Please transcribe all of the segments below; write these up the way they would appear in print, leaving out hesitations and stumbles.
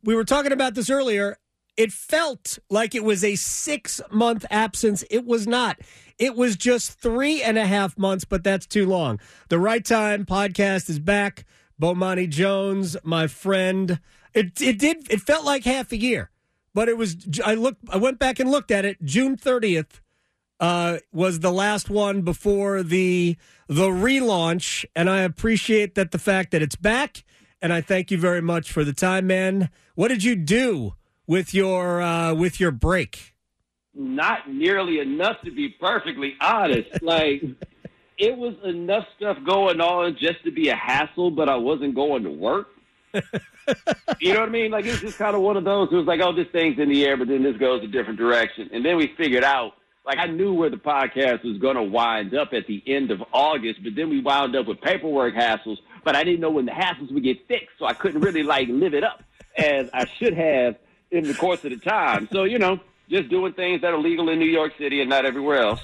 we were talking about this earlier. It felt like it was a 6-month absence. It was not. It was just 3.5 months, but that's too long. The Right Time podcast is back. Bomani Jones, my friend. It felt like half a year, but it was. I went back and looked at it. June 30th was the last one before the relaunch, and I appreciate the fact that it's back. And I thank you very much for the time, man. What did you do with your break? Not nearly enough, to be perfectly honest. Like, it was enough stuff going on just to be a hassle, but I wasn't going to work. You know what I mean? Like, it's just kind of one of those. It was like, oh, this thing's in the air, but then this goes a different direction. And then we figured out, like, I knew where the podcast was going to wind up at the end of August, but then we wound up with paperwork hassles, but I didn't know when the hassles would get fixed, so I couldn't really, like, live it up as I should have in the course of the time. So, just doing things that are legal in New York City and not everywhere else.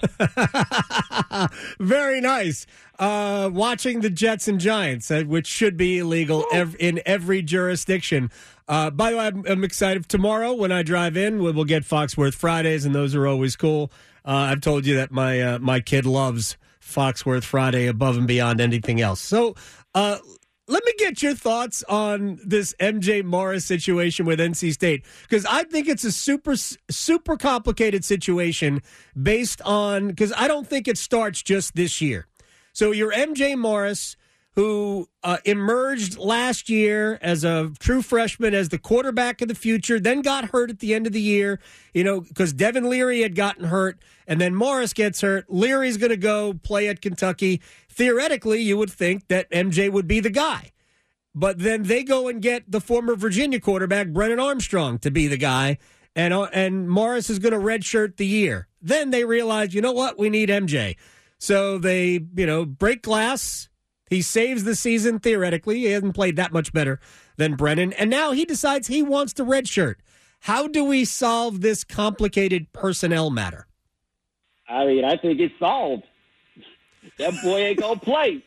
Very nice. Watching the Jets and Giants, which should be illegal in every jurisdiction. By the way, I'm excited. Tomorrow when I drive in, we'll get Foxworth Fridays, and those are always cool. I've told you that my kid loves Foxworth Friday above and beyond anything else. So let me get your thoughts on this MJ Morris situation with NC State, because I think it's a super complicated situation based on, because I don't think it starts just this year. So you're MJ Morris, who emerged last year as a true freshman, as the quarterback of the future, then got hurt at the end of the year, because Devin Leary had gotten hurt, and then Morris gets hurt. Leary's going to go play at Kentucky. Theoretically, you would think that MJ would be the guy. But then they go and get the former Virginia quarterback, Brennan Armstrong, to be the guy, and Morris is going to redshirt the year. Then they realize, you know what, we need MJ. So they, break glass. He saves the season, theoretically. He hasn't played that much better than Brennan. And now he decides he wants to redshirt. How do we solve this complicated personnel matter? I mean, I think it's solved. That boy ain't going to play.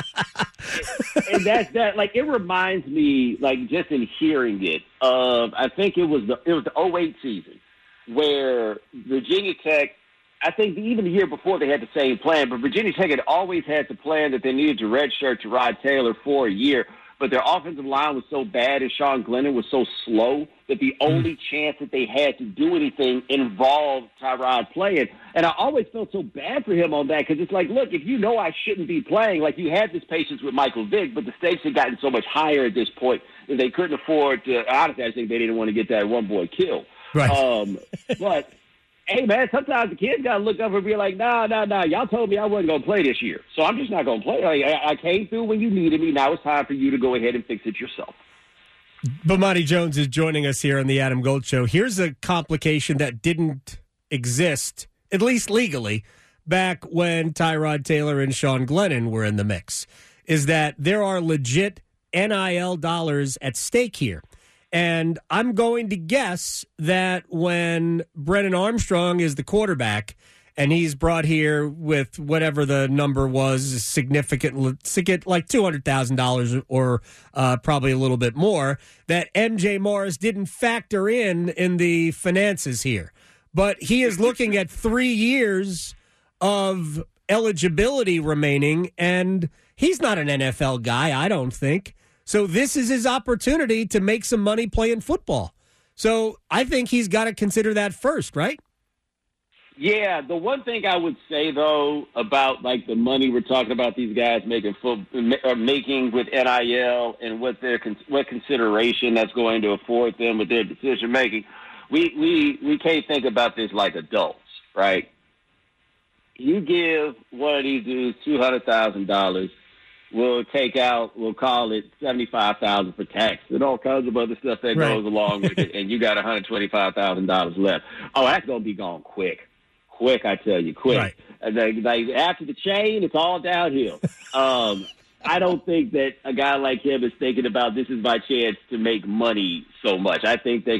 And that's that. Like, it reminds me, like, just in hearing it, of, I think it was the 2008 season where Virginia Tech, I think even the year before they had the same plan, but Virginia Tech had always had the plan that they needed to redshirt Tyrod Taylor for a year, but their offensive line was so bad and Sean Glennon was so slow that the only chance that they had to do anything involved Tyrod playing. And I always felt so bad for him on that, because it's like, look, if you know I shouldn't be playing, like, you had this patience with Michael Vick, but the stakes had gotten so much higher at this point that they couldn't afford to. Honestly, I think they didn't want to get that one boy killed. Right. But hey, man, sometimes the kids got to look up and be like, nah, y'all told me I wasn't going to play this year, so I'm just not going to play. Like, I came through when you needed me. Now it's time for you to go ahead and fix it yourself. Bomani Jones is joining us here on the Adam Gold Show. Here's a complication that didn't exist, at least legally, back when Tyrod Taylor and Sean Glennon were in the mix, is that there are legit NIL dollars at stake here. And I'm going to guess that when Brennan Armstrong is the quarterback and he's brought here with whatever the number was, significant, like $200,000 or probably a little bit more, that MJ Morris didn't factor in the finances here. But he is looking at 3 years of eligibility remaining, and he's not an NFL guy, I don't think. So this is his opportunity to make some money playing football. So I think he's got to consider that first, right? Yeah, the one thing I would say, though, about, like, the money we're talking about these guys making with NIL and what consideration that's going to afford them with their decision-making, we can't think about this like adults, right? You give one of these dudes $200,000, we'll call it $75,000 for tax and all kinds of other stuff that goes along with it, and you got $125,000 left. Oh, that's going to be gone quick. Quick, I tell you, quick. Right. And then, like, after the chain, it's all downhill. I don't think that a guy like him is thinking about this is my chance to make money so much. I think that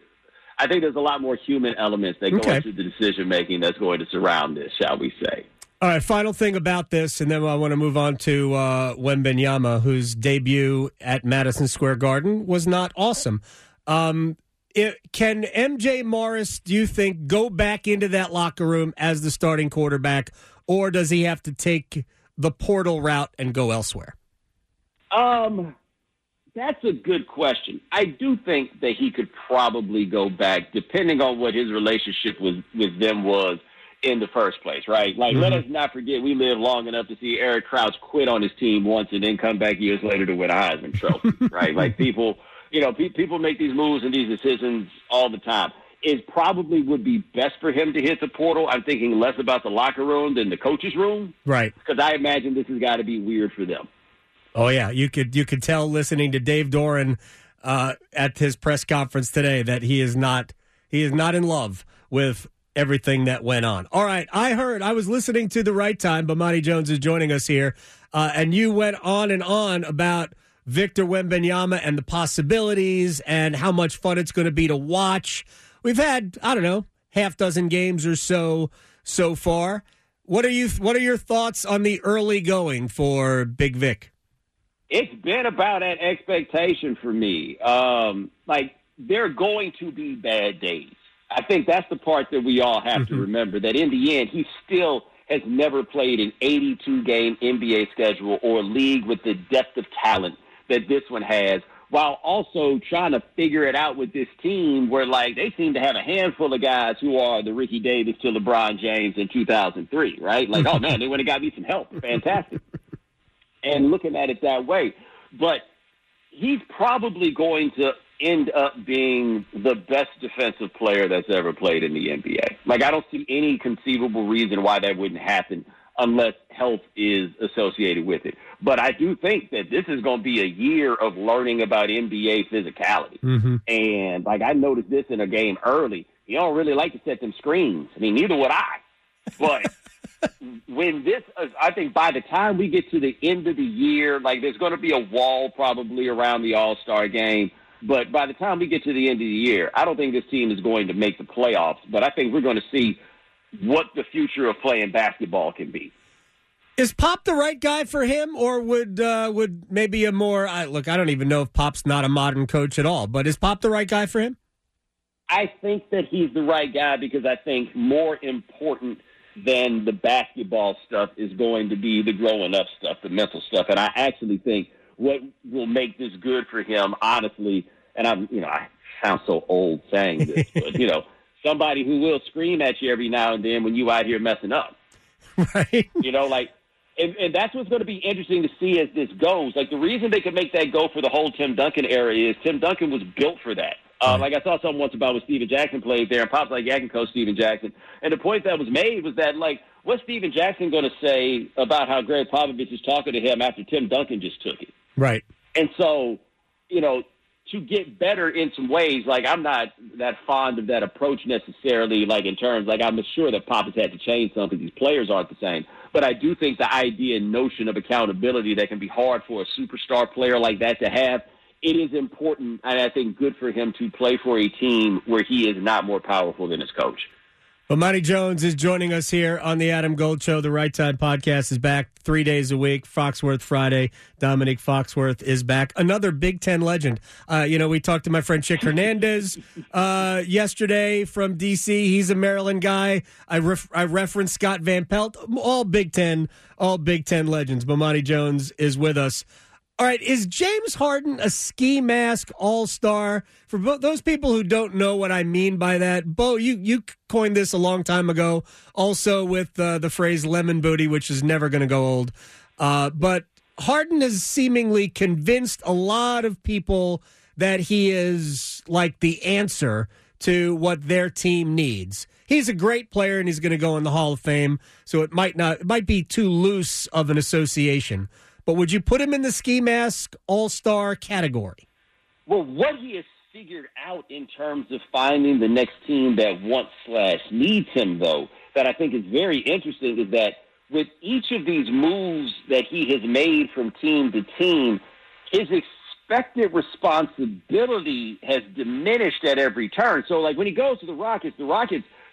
I think there's a lot more human elements that go into the decision-making that's going to surround this, shall we say. All right, final thing about this, and then I want to move on to Wembanyama, whose debut at Madison Square Garden was not awesome. Can MJ Morris, do you think, go back into that locker room as the starting quarterback, or does he have to take the portal route and go elsewhere? That's a good question. I do think that he could probably go back, depending on what his relationship with them was in the first place, right? Like, let us not forget, we lived long enough to see Eric Crouch quit on his team once and then come back years later to win a Heisman Trophy, right? Like, people make these moves and these decisions all the time. It probably would be best for him to hit the portal. I'm thinking less about the locker room than the coach's room. Right. Because I imagine this has got to be weird for them. Oh, yeah. You could tell listening to Dave Doran at his press conference today that he is not in love with everything that went on. All right, I was listening to The Right Time. Bomani Jones is joining us here, and you went on and on about Victor Wembanyama and the possibilities and how much fun it's going to be to watch. We've had, I don't know, half dozen games or so far. What are your thoughts on the early going for Big Vic? It's been about that expectation for me. Like, there are going to be bad days. I think that's the part that we all have to remember, that in the end, he still has never played an 82-game NBA schedule or league with the depth of talent that this one has, while also trying to figure it out with this team where, like, they seem to have a handful of guys who are the Ricky Davis to LeBron James in 2003, right? Like, oh, man, they went and got me some help. Fantastic. And looking at it that way. But he's probably going to end up being the best defensive player that's ever played in the NBA. Like, I don't see any conceivable reason why that wouldn't happen unless health is associated with it. But I do think that this is going to be a year of learning about NBA physicality. And, like, I noticed this in a game early. You don't really like to set them screens. I mean, neither would I. But I think by the time we get to the end of the year, like, there's going to be a wall probably around the All-Star game. But by the time we get to the end of the year, I don't think this team is going to make the playoffs. But I think we're going to see what the future of playing basketball can be. Is Pop the right guy for him, or would maybe a more look? I don't even know if Pop's not a modern coach at all. But is Pop the right guy for him? I think that he's the right guy because I think more important than the basketball stuff is going to be the growing up stuff, the mental stuff. And I actually think what will make this good for him, honestly, and I sound so old saying this, but, somebody who will scream at you every now and then when you out here messing up. Right. And that's what's going to be interesting to see as this goes. Like, the reason they could make that go for the whole Tim Duncan era is Tim Duncan was built for that. Like, I saw something once about when Steven Jackson played there, and Pop's like, yeah, I can coach Steven Jackson. And the point that was made was that, like, what's Steven Jackson going to say about how Greg Popovich is talking to him after Tim Duncan just took it? Right. And so, to get better in some ways, like, I'm not that fond of that approach necessarily, like, in terms, like, I'm sure that Pop has had to change some because these players aren't the same. But I do think the idea and notion of accountability that can be hard for a superstar player like that to have, it is important, and I think good for him to play for a team where he is not more powerful than his coach. Bomani Jones is joining us here on the Adam Gold Show. The Right Time podcast is back 3 days a week. Foxworth Friday. Dominique Foxworth is back. Another Big Ten legend. We talked to my friend Chick Hernandez yesterday from D.C. He's a Maryland guy. I referenced Scott Van Pelt. All Big Ten legends. Bomani Jones is with us. All right, is James Harden a ski mask all-star? For those people who don't know what I mean by that, Bo, you coined this a long time ago, also with the phrase lemon booty, which is never going to go old. But Harden has seemingly convinced a lot of people that he is like the answer to what their team needs. He's a great player, and he's going to go in the Hall of Fame, so it might be too loose of an association. But would you put him in the ski mask all-star category? Well, what he has figured out in terms of finding the next team that wants/needs him, though, that I think is very interesting is that with each of these moves that he has made from team to team, his expected responsibility has diminished at every turn. So, like, when he goes to the Rockets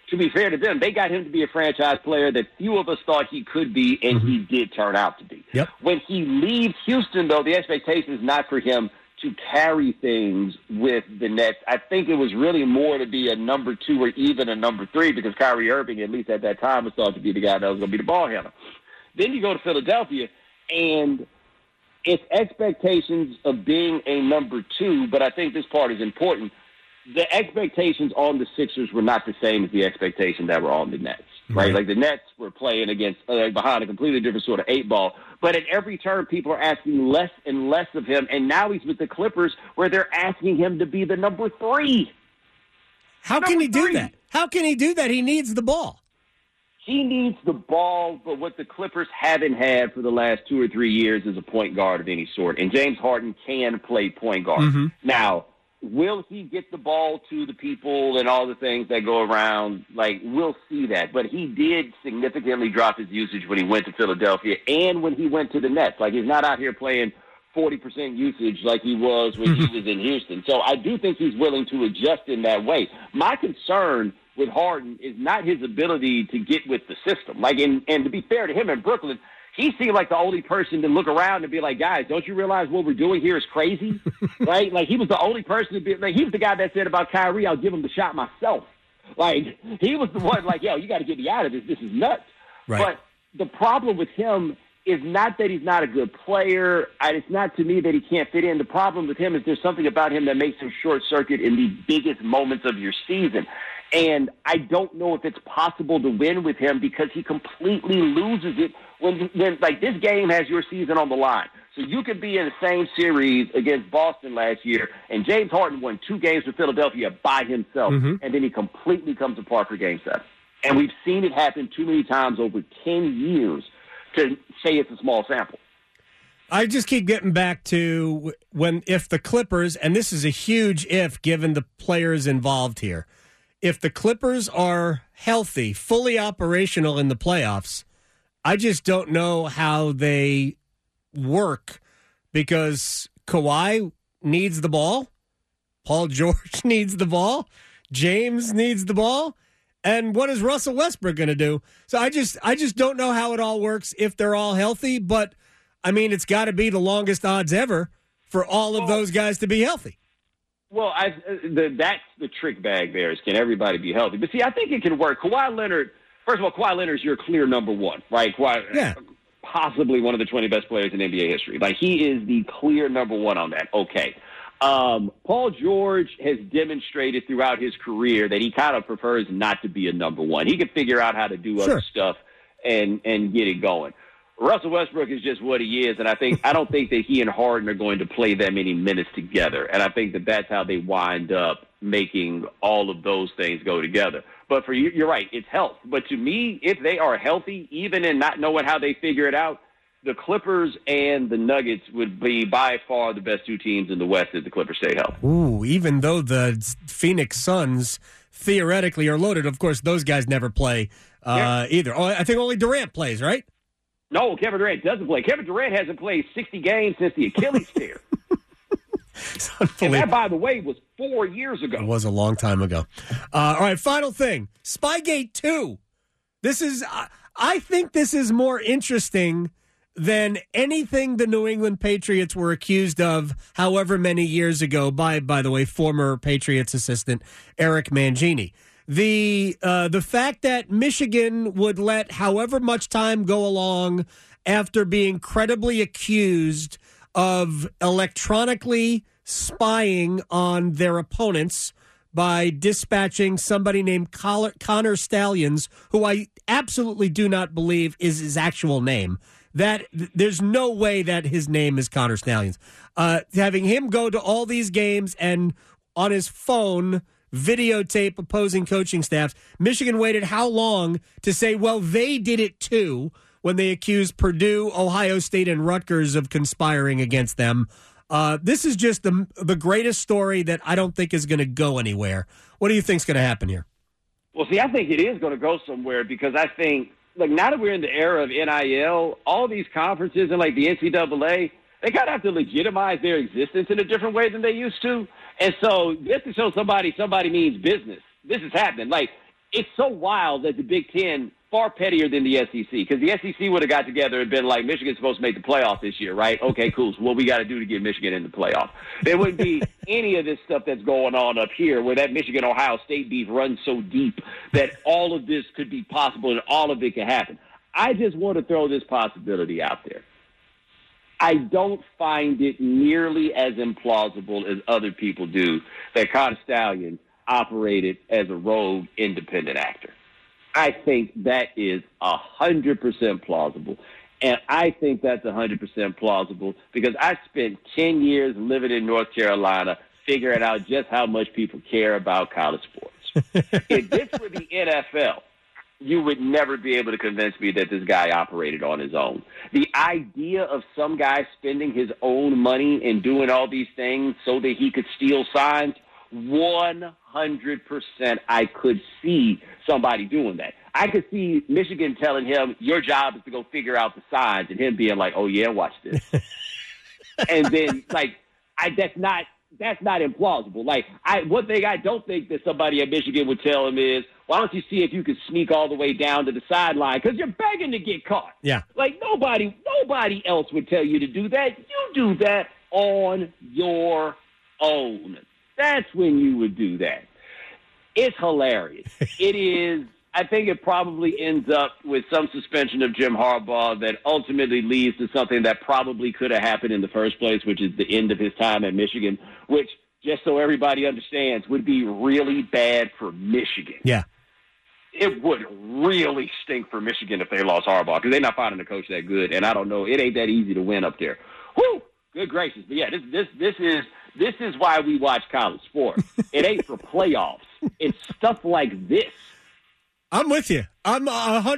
to be fair to them, they got him to be a franchise player that few of us thought he could be, and he did turn out to be. Yep. When he leaves Houston, though, the expectation is not for him to carry things with the Nets. I think it was really more to be a number 2 or even a number 3 because Kyrie Irving, at least at that time, was thought to be the guy that was going to be the ball handler. Then you go to Philadelphia, and it's expectations of being a number 2, but I think this part is important. The expectations on the Sixers were not the same as the expectations that were on the Nets, right? Like the Nets were playing against behind a completely different sort of 8-ball. But at every turn, people are asking less and less of him, and now he's with the Clippers where they're asking him to be the number 3. How can he do that? How can he do that? He needs the ball. He needs the ball, but what the Clippers haven't had for the last 2 or 3 years is a point guard of any sort, and James Harden can play point guard. Now, will he get the ball to the people and all the things that go around? Like, we'll see that. But he did significantly drop his usage when he went to Philadelphia and when he went to the Nets. Like, he's not out here playing 40% usage like he was when he was in Houston. So I do think he's willing to adjust in that way. My concern with Harden is not his ability to get with the system. Like, and to be fair to him in Brooklyn, he seemed like the only person to look around and be like, guys, don't you realize what we're doing here is crazy? Right? Like, he was the only person to be like, he was the guy that said about Kyrie, I'll give him the shot myself. Like, he was the one like, yo, you got to get me out of this. This is nuts. Right. But the problem with him is not that he's not a good player. It's not to me that he can't fit in. The problem with him is there's something about him that makes him short circuit in the biggest moments of your season. And I don't know if it's possible to win with him because he completely loses it when like this game has your season on the line. So you could be in the same series against Boston last year, and James Harden won 2 games with Philadelphia by himself, and then he completely comes apart for Game 7. And we've seen it happen too many times over 10 years to say it's a small sample. I just keep getting back to if the Clippers, and this is a huge if given the players involved here, if the Clippers are healthy, fully operational in the playoffs, I just don't know how they work because Kawhi needs the ball, Paul George needs the ball, James needs the ball, and what is Russell Westbrook going to do? So I just don't know how it all works if they're all healthy, but I mean, it's got to be the longest odds ever for all of those guys to be healthy. Well, that's the trick bag there is can everybody be healthy? But see, I think it can work. Kawhi Leonard, first of all, Kawhi Leonard is your clear number 1, right? Possibly one of the 20 best players in NBA history. Like, he is the clear number 1 on that. Okay. Paul George has demonstrated throughout his career that he kind of prefers not to be a number 1. He can figure out how to do other stuff and get it going. Russell Westbrook is just what he is, and I don't think that he and Harden are going to play that many minutes together, and I think that that's how they wind up making all of those things go together. But for you, you're right, it's health. But to me, if they are healthy, even in not knowing how they figure it out, the Clippers and the Nuggets would be by far the best 2 teams in the West if the Clippers stay healthy. Ooh, even though the Phoenix Suns theoretically are loaded, of course, those guys never play either. Oh, I think only Durant plays, right? No, Kevin Durant doesn't play. Kevin Durant hasn't played 60 games since the Achilles tear. And that, by the way, was 4 years ago. It was a long time ago. All right, final thing. Spygate 2. This is, I think this is more interesting than anything the New England Patriots were accused of however many years ago by the way, former Patriots assistant Eric Mangini. The fact that Michigan would let however much time go along after being credibly accused of electronically spying on their opponents by dispatching somebody named Connor Stallions, who I absolutely do not believe is his actual name. That there's no way that his name is Connor Stallions. Having him go to all these games and on his phone videotape opposing coaching staffs. Michigan waited how long to say, well, they did it too, when they accused Purdue, Ohio State, and Rutgers of conspiring against them. This is just the greatest story that I don't think is going to go anywhere. What do you think is going to happen here? Well, see, I think it is going to go somewhere because I think, like, now that we're in the era of NIL, all these conferences and, like, the NCAA, they kind of have to legitimize their existence in a different way than they used to. And so just to show somebody means business, this is happening. Like, it's so wild that the Big Ten, far pettier than the SEC, because the SEC would have got together and been like, Michigan's supposed to make the playoff this year, right? Okay, cool. So what we got to do to get Michigan in the playoff? There wouldn't be any of this stuff that's going on up here where that Michigan-Ohio State beef runs so deep that all of this could be possible and all of it could happen. I just want to throw this possibility out there. I don't find it nearly as implausible as other people do that Carter Stallion operated as a rogue independent actor. I think that is 100% plausible. And I think that's 100% plausible because I spent 10 years living in North Carolina figuring out just how much people care about college sports. If this were the NFL, you would never be able to convince me that this guy operated on his own. The idea of some guy spending his own money and doing all these things so that he could steal signs, 100% I could see somebody doing that. I could see Michigan telling him, your job is to go figure out the signs, and him being like, oh, yeah, watch this. And then, that's not implausible. One thing I don't think that somebody at Michigan would tell him is, why don't you see if you could sneak all the way down to the sideline? Because you're begging to get caught. Yeah. Nobody else would tell you to do that. You do that on your own. That's when you would do that. It's hilarious. It is. I think it probably ends up with some suspension of Jim Harbaugh that ultimately leads to something that probably could have happened in the first place, which is the end of his time at Michigan, which, just so everybody understands, would be really bad for Michigan. Yeah. It would really stink for Michigan if they lost Harbaugh because they're not finding a coach that good, and I don't know. It ain't that easy to win up there. Whew! Good gracious. But, yeah, this is why we watch college sports. It ain't for playoffs. It's stuff like this. I'm with you. I'm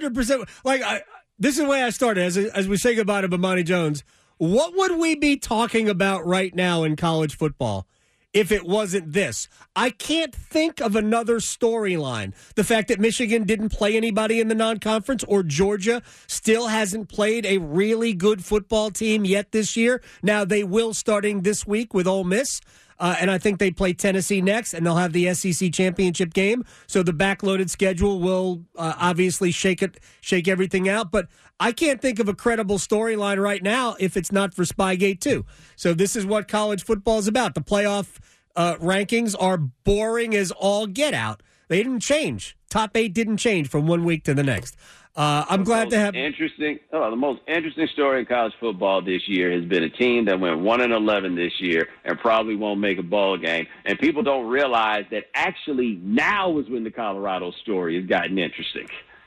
100%. This is the way I started. As we say goodbye to Bomani Jones, what would we be talking about right now in college football if it wasn't this? I can't think of another storyline. The fact that Michigan didn't play anybody in the non-conference or Georgia still hasn't played a really good football team yet this year. Now, they will starting this week with Ole Miss. And I think they play Tennessee next, and they'll have the SEC championship game. So the backloaded schedule will obviously shake everything out. But I can't think of a credible storyline right now if it's not for Spygate 2. So this is what college football is about. The playoff rankings are boring as all get out. They didn't change. Top 8 didn't change from one week to the next. I'm glad to have the most interesting story in college football this year has been a team that went 1-11 this year and probably won't make a bowl game. And people don't realize that actually now is when the Colorado story has gotten interesting.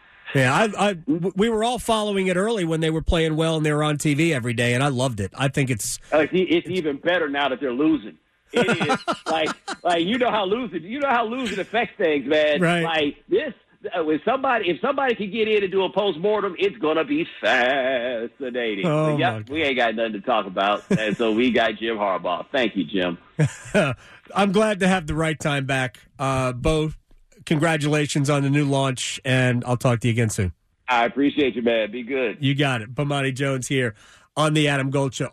Yeah, we were all following it early when they were playing well and they were on TV every day, and I loved it. I think it's even better now that they're losing. It is like you know how losing affects things, man. Right. Like this. If somebody can get in and do a postmortem, it's gonna be fascinating. Oh, we ain't got nothing to talk about, and so we got Jim Harbaugh. Thank you, Jim. I'm glad to have the right time back. Both congratulations on the new launch, and I'll talk to you again soon. I appreciate you, man. Be good. You got it. Bomani Jones here on the Adam Gold Show.